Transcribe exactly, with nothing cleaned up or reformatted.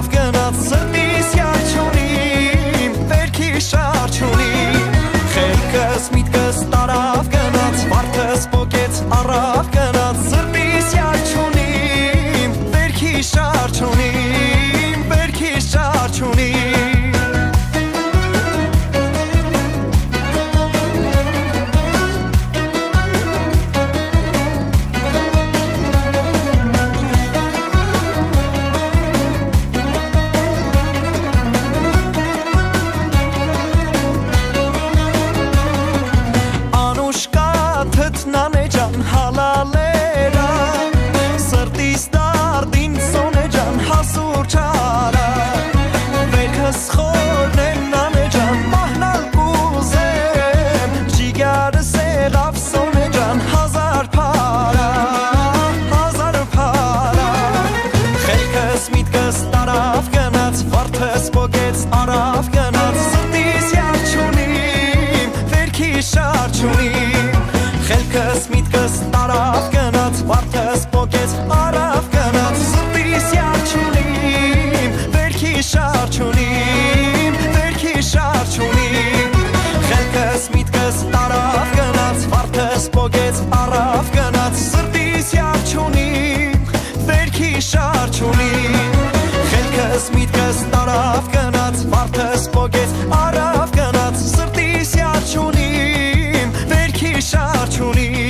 տարավ գնաց սրտիս յարջունիմ վերքի շարջունիմ խելքս միտքս տարավ գնաց վարդս պոկեց առավ գնաց սրտիս յարջունիմ վերքի շարջունիմ վերքի շարջունիմ Նանե ջան հալալերա սրտիս դարդին սոնե ջան հասուր չարա վերքս խորնեն նանե ջան մահնալ կուզեմ ջիգարս եղավ սոնե ջան հազար փարա հազար փարա խելքս միտքս տարավ գնաց վարդս պոկեց առավ գնաց սրտիս յարջունիմ վերքի շարջունիմ Խելքս միտքս տարավ գնաց վարդս պոկեց առավ գնաց սրտիս յարջունիմ վերքի շարջունիմ վերքի շարջունիմ Խելքս միտքս տարավ գնաց վարդս պոկեց առավ գնաց սրտիս յարջունիմ վերքի շարջունիմ Խելքս միտքս տարավ գնաց վարդս պոկեց առավ գնաց սրտիս յարջունիմ վերքի շարջունիմ